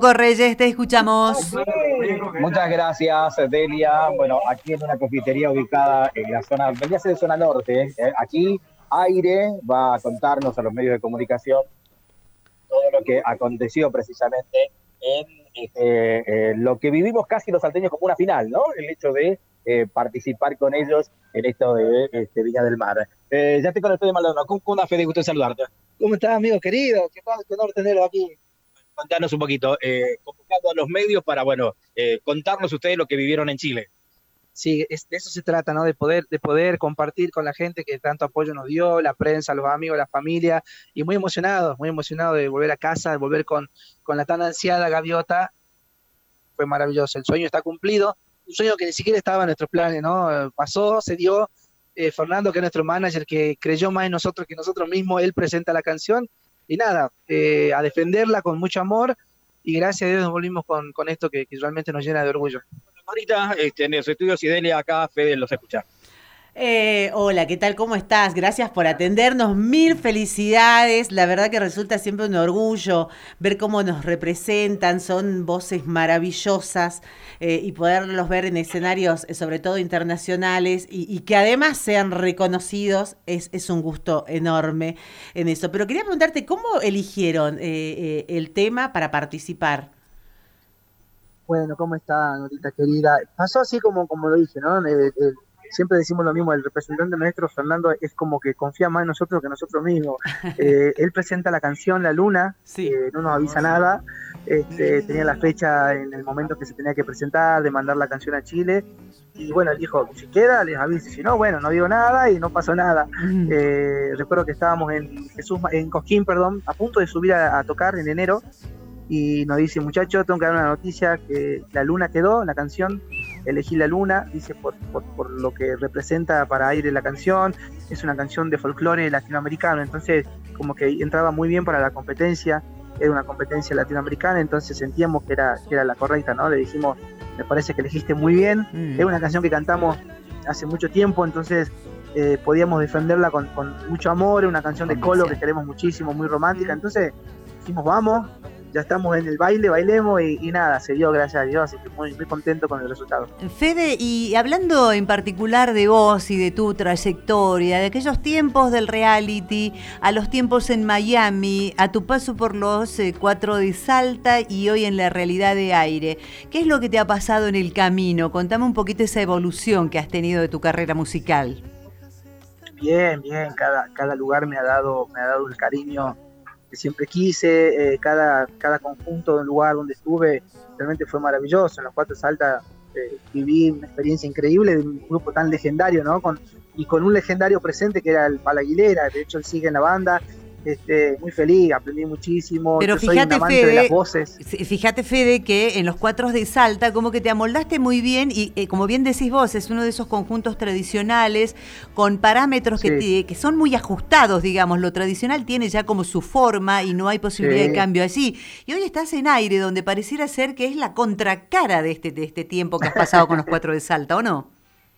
Coco Reyes, te escuchamos. Muchas gracias, Delia. Bueno, aquí en una confitería ubicada en la zona, vendría a ser zona norte. Aquí Aire va a contarnos a los medios de comunicación todo lo que aconteció precisamente en lo que vivimos casi los salteños como una final, ¿no? El hecho de participar con ellos en esto de Viña del Mar. Ya estoy con el Fede Maldonado. ¿Cómo anda, Fede? Gusto en saludarte. ¿Cómo estás, amigo querido? Qué honor tenerlo aquí. Contanos un poquito, convocando a los medios para, bueno, contarnos ustedes lo que vivieron en Chile. Sí, de eso se trata, ¿no? De poder compartir con la gente que tanto apoyo nos dio, la prensa, los amigos, la familia, y muy emocionado de volver a casa, de volver con la tan ansiada gaviota. Fue maravilloso, el sueño está cumplido, un sueño que ni siquiera estaba en nuestros planes, ¿no? Pasó, se dio. Fernando, que es nuestro manager, que creyó más en nosotros que nosotros mismos, él presenta la canción, y nada, a defenderla con mucho amor, y gracias a Dios nos volvimos con esto que realmente nos llena de orgullo. Ahorita, en los estudios Idelia, acá Fede los escucha. Hola, ¿qué tal? ¿Cómo estás? Gracias por atendernos. Mil felicidades. La verdad que resulta siempre un orgullo ver cómo nos representan. Son voces maravillosas y poderlos ver en escenarios, sobre todo internacionales, y que además sean reconocidos es un gusto enorme en eso. Pero quería preguntarte, ¿cómo eligieron el tema para participar? Bueno, ¿cómo está, Norita querida? Pasó así como lo dije, ¿no? Siempre decimos lo mismo, el representante nuestro, Fernando, es como que confía más en nosotros que nosotros mismos. Él presenta la canción La Luna, Sí. no nos avisa nada, tenía la fecha en el momento que se tenía que presentar, de mandar la canción a Chile, y bueno, él dijo, si queda, les aviso, si no, bueno, no digo nada y no pasó nada. Recuerdo que estábamos en Cosquín, perdón, a punto de subir a tocar en enero, y nos dice, muchachos, tengo que dar una noticia, que La Luna quedó, la canción, elegí La Luna, dice, por lo que representa para Aire la canción, es una canción de folclore latinoamericano, entonces como que entraba muy bien para la competencia, era una competencia latinoamericana, entonces sentíamos que era la correcta, ¿no? Le dijimos, me parece que elegiste muy bien, es una canción que cantamos hace mucho tiempo, entonces podíamos defenderla con mucho amor, es una canción de Colo que queremos muchísimo, muy romántica, entonces dijimos, vamos, ya estamos en el baile, bailemos y nada, se dio, gracias a Dios, así que muy contento con el resultado. Fede, y hablando en particular de vos y de tu trayectoria, de aquellos tiempos del reality, a los tiempos en Miami, a tu paso por los 4 de Salta y hoy en la realidad de Aire, ¿qué es lo que te ha pasado en el camino? Contame un poquito esa evolución que has tenido de tu carrera musical. Bien, cada lugar me ha dado el cariño que siempre quise, cada conjunto del lugar donde estuve realmente fue maravilloso. En los 4 de Salta viví una experiencia increíble de un grupo tan legendario, ¿no? Con un legendario presente que era el Pala Aguilera, de hecho él sigue en la banda, muy feliz, aprendí muchísimo. Pero yo soy un amante de las voces. Fíjate, Fede, que en los 4 de Salta como que te amoldaste muy bien y como bien decís vos, es uno de esos conjuntos tradicionales con parámetros que son muy ajustados, digamos. Lo tradicional tiene ya como su forma y no hay posibilidad de cambio allí. Y hoy estás en Aire, donde pareciera ser que es la contracara de este tiempo que has pasado con los 4 de Salta, ¿o no?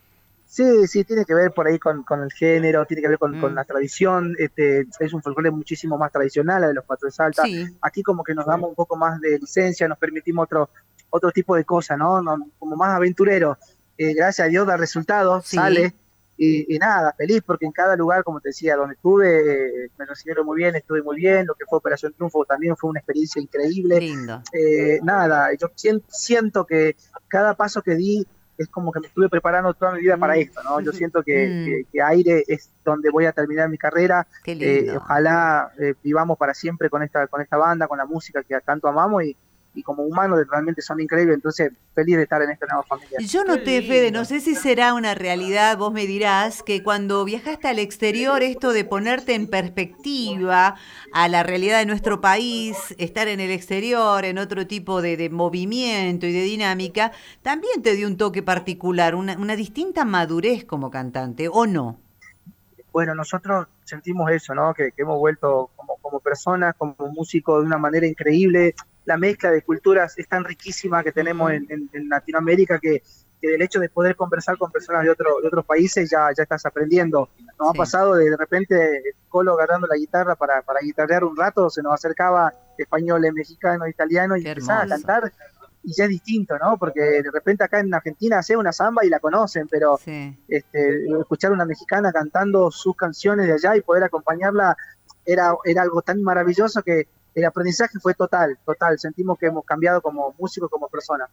Sí, tiene que ver por ahí con el género, tiene que ver con la tradición, es un folclore muchísimo más tradicional, la de los 4 de Salta. Sí. Aquí como que nos damos un poco más de licencia, nos permitimos otro tipo de cosas, ¿no? Como más aventurero. Gracias a Dios da resultados, sale, y nada, feliz porque en cada lugar, como te decía, donde estuve, me recibieron muy bien, estuve muy bien, lo que fue Operación Triunfo también fue una experiencia increíble. Lindo. Nada, yo siento que cada paso que di es como que me estuve preparando toda mi vida para esto, ¿no? Yo siento que Aire es donde voy a terminar mi carrera. Qué lindo. Ojalá vivamos para siempre con esta banda, con la música que tanto amamos y como humanos realmente son increíbles, entonces feliz de estar en esta nueva familia. Yo noté, Fede, no sé si será una realidad, vos me dirás, que cuando viajaste al exterior, esto de ponerte en perspectiva a la realidad de nuestro país, estar en el exterior, en otro tipo de movimiento y de dinámica, también te dio un toque particular, una distinta madurez como cantante, ¿o no? Bueno, nosotros sentimos eso, ¿no? Que hemos vuelto como personas, como músicos de una manera increíble. La mezcla de culturas es tan riquísima que tenemos en Latinoamérica que que del hecho de poder conversar con personas de otros países ya estás aprendiendo. Nos ha pasado de repente el Colo agarrando la guitarra para guitarrear un rato, se nos acercaba españoles, mexicanos, italianos y empezaba a cantar, y ya es distinto, ¿no? Porque de repente acá en Argentina hace una samba y la conocen, pero escuchar una mexicana cantando sus canciones de allá y poder acompañarla era algo tan maravilloso que el aprendizaje fue total. Sentimos que hemos cambiado como músicos, como personas.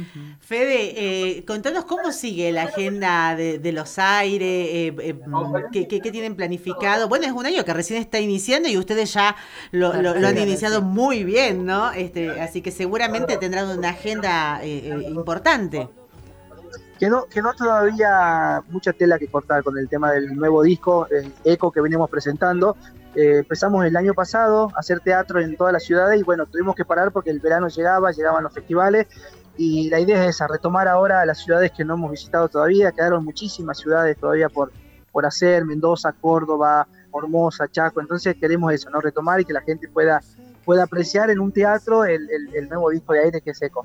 Fede, contanos cómo sigue la agenda de Los Aires, ¿qué tienen planificado? Bueno, es un año que recién está iniciando y ustedes ya lo han iniciado muy bien, ¿no? Así que seguramente tendrán una agenda importante. Quedó todavía mucha tela que cortar con el tema del nuevo disco, el Eco que venimos presentando. Empezamos el año pasado a hacer teatro en todas las ciudades y bueno, tuvimos que parar porque el verano llegaban los festivales y la idea es esa, retomar ahora las ciudades que no hemos visitado todavía. Quedaron muchísimas ciudades todavía por hacer, Mendoza, Córdoba, Formosa, Chaco, entonces queremos eso, ¿no? Retomar y que la gente pueda apreciar en un teatro el nuevo disco de Aire, que es Eco.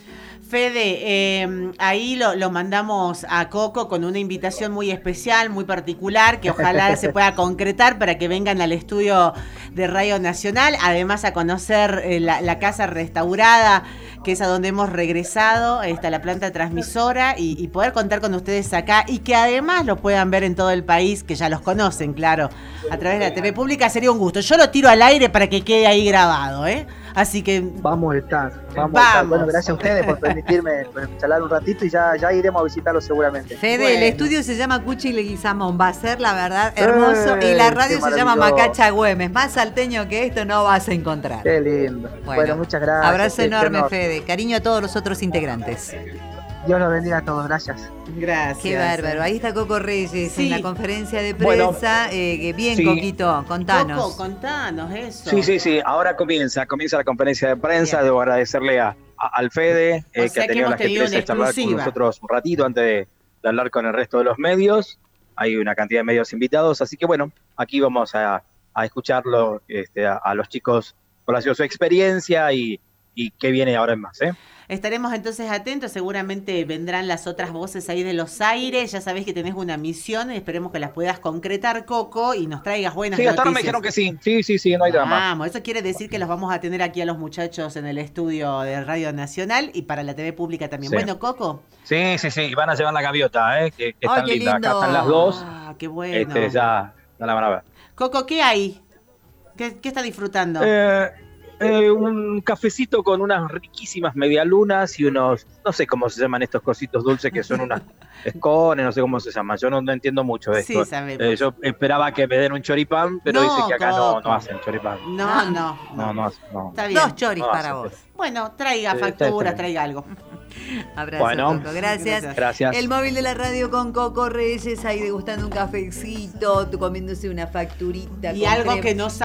Fede, ahí lo mandamos a Coco con una invitación muy especial, muy particular, que ojalá se pueda concretar para que vengan al estudio de Radio Nacional, además a conocer la casa restaurada, que es a donde hemos regresado, está la planta transmisora, y poder contar con ustedes acá, y que además lo puedan ver en todo el país, que ya los conocen, claro, a través de la TV pública. Sería un gusto. Yo lo tiro al aire para que quede ahí grabado, ¿eh? Así que vamos a estar. Bueno, gracias a ustedes por permitirme charlar un ratito y ya iremos a visitarlo seguramente. Fede, el estudio se llama Cuchi Leguizamón, va a ser la verdad hermoso, y la radio se llama Macacha Güemes. Más salteño que esto no vas a encontrar. Qué lindo. Bueno, muchas gracias. Abrazo enorme, Fede. Cariño a todos los otros integrantes. Dios los bendiga a todos, gracias. Gracias. Qué bárbaro. Ahí está Coco Reyes en la conferencia de prensa. Bien, Coquito, contanos. Coco, contanos eso. Sí. Ahora comienza la conferencia de prensa. Bien. Debo agradecerle al Fede, que ha tenido la gentileza de charlar con nosotros un ratito antes de hablar con el resto de los medios. Hay una cantidad de medios invitados, así que bueno, aquí vamos a escucharlo a los chicos por su experiencia y qué viene ahora en más, ¿eh? Estaremos entonces atentos, seguramente vendrán las otras voces ahí de Los Aires. Ya sabés que tenés una misión, esperemos que las puedas concretar, Coco, y nos traigas buenas noticias. Sí, hasta ahora me dijeron que sí, no hay drama. Vamos, eso quiere decir que los vamos a tener aquí a los muchachos en el estudio de Radio Nacional y para la TV pública también. Sí. Bueno, Coco. Sí, van a llevar la gaviota, que están lindas. Acá están las dos. Qué bueno. Ya la van a ver. Coco, ¿qué hay? ¿Qué está disfrutando? Un cafecito con unas riquísimas medialunas y unos, no sé cómo se llaman estos cositos dulces que son unas escones, no sé cómo se llaman, yo no entiendo mucho de esto. Sí, sabemos. Yo esperaba que me den un choripán, pero dice que acá no hacen choripán. No. Está bien. 2 choris para vos. Bueno, traiga facturas, traiga algo. Abrazo, Coco. Gracias. El móvil de la radio con Coco Reyes, ahí degustando un cafecito, comiéndose una facturita. Y algo que no